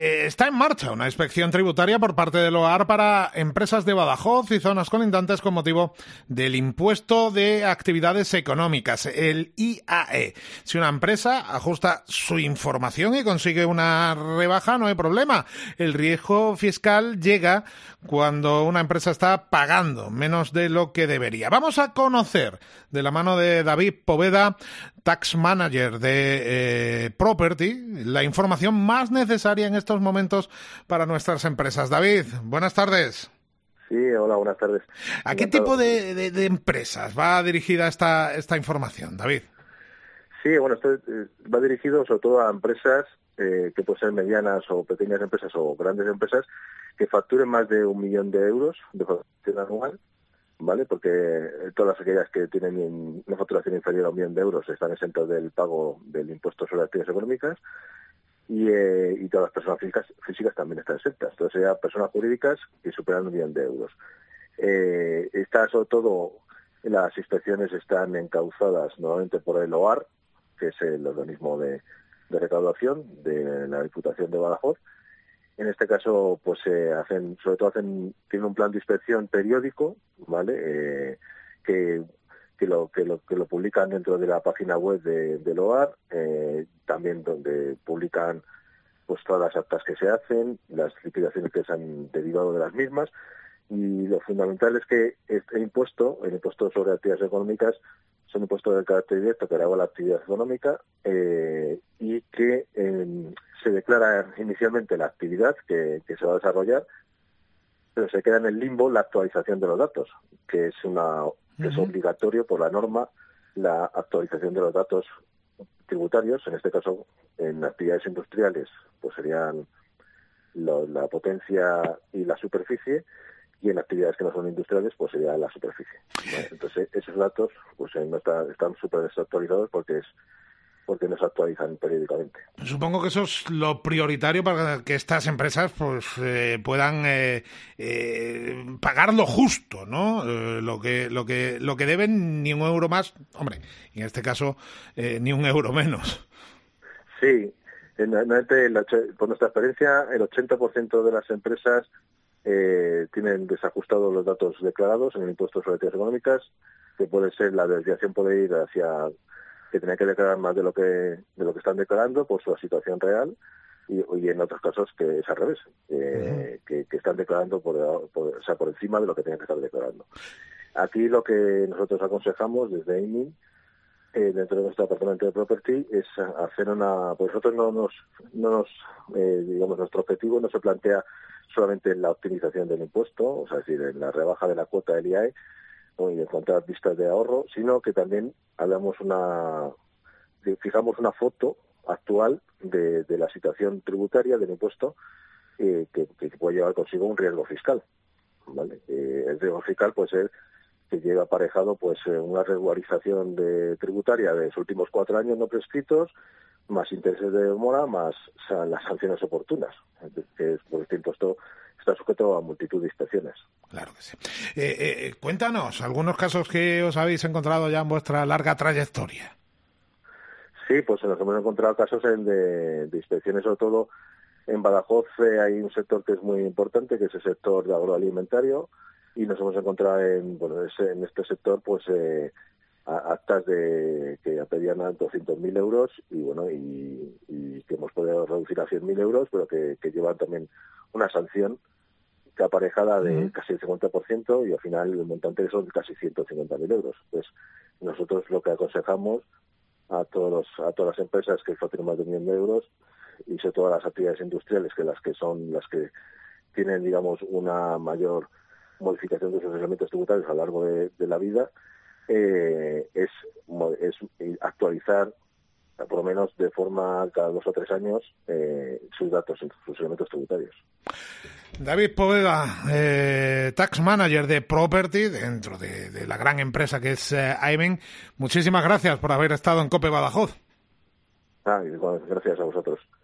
Está en marcha una inspección tributaria por parte del OAR para empresas de Badajoz y zonas colindantes con motivo del impuesto de actividades económicas, el IAE. Si una empresa ajusta su información y consigue una rebaja, no hay problema. El riesgo fiscal llega cuando una empresa está pagando menos de lo que debería. Vamos a conocer, de la mano de David Poveda, Tax Manager de Property, la información más necesaria en estos momentos para nuestras empresas. David, buenas tardes. Sí, hola, buenas tardes. ¿A qué tipo de empresas va dirigida esta información, David? Sí, bueno, esto va dirigido sobre todo a empresas que pueden ser medianas o pequeñas empresas o grandes empresas que facturen más de 1 millón de euros de facturación anual, ¿vale? Porque todas aquellas que tienen una facturación inferior a 1 millón de euros están exentas del pago del impuesto sobre actividades económicas y todas las personas físicas también están exentas. Entonces, serían personas jurídicas que superan 1 millón de euros. Está sobre todo, las inspecciones están encauzadas nuevamente por el OAR, que es el organismo de recaudación de la Diputación de Badajoz. En este caso, pues tienen un plan de inspección periódico, ¿vale? Que lo publican dentro de la página web del OAR, también donde publican pues todas las actas que se hacen, las liquidaciones que se han derivado de las mismas, y lo fundamental es que el impuesto sobre actividades económicas son impuestos de carácter directo que grava la actividad económica y que se declara inicialmente la actividad que se va a desarrollar, pero se queda en el limbo la actualización de los datos, que es es obligatorio por la norma la actualización de los datos tributarios. En este caso, en actividades industriales, pues serían la potencia y la superficie, y en actividades que no son industriales, pues sería la superficie, ¿vale? Entonces, esos datos pues están súper desactualizados porque no se actualizan periódicamente. Supongo que eso es lo prioritario para que estas empresas pues puedan pagar lo justo, ¿no? Lo que deben, ni 1 euro más, hombre, en este caso ni 1 euro menos. Sí, por nuestra experiencia, el 80% de las empresas tienen desajustados los datos declarados en el impuesto sobre actividades económicas, que puede ser la desviación, puede ir hacia que tienen que declarar más de lo que están declarando por su situación real, y en otros casos que es al revés, que están declarando por encima de lo que tienen que estar declarando. Aquí lo que nosotros aconsejamos desde AIMI, dentro de nuestro departamento de Property, es hacer pues nosotros digamos, nuestro objetivo no se plantea solamente en la optimización del impuesto, o sea, es decir, en la rebaja de la cuota del IAE, y encontrar vistas de ahorro, sino que también fijamos una foto actual de la situación tributaria del impuesto que puede llevar consigo un riesgo fiscal, ¿vale? El riesgo fiscal puede ser que lleva aparejado pues una regularización tributaria de los últimos 4 años no prescritos, más intereses de demora, más las sanciones oportunas, que pues, este impuesto está sujeto a multitud de inspecciones. Claro que sí. Cuéntanos algunos casos que os habéis encontrado ya en vuestra larga trayectoria. Sí, pues nos hemos encontrado casos de inspecciones, sobre todo en Badajoz. Hay un sector que es muy importante, que es el sector de agroalimentario, y nos hemos encontrado en este sector pues actas que pedían a 200.000 euros y que hemos podido reducir a 100.000 euros, pero que llevan también una sanción que aparejada de casi el 50%, y al final el montante son casi 150.000 euros. Pues nosotros lo que aconsejamos a todas las empresas que facturen más de 1 millón de euros, y sobre todo a las actividades industriales, que las que tienen, digamos, una mayor modificación de sus elementos tributarios a lo largo de la vida, es actualizar por lo menos de forma cada 2 o 3 años sus datos, sus elementos tributarios. David Poveda, Tax Manager de Property, dentro de la gran empresa que es AIMEN. Muchísimas gracias por haber estado en COPE Badajoz. Gracias a vosotros.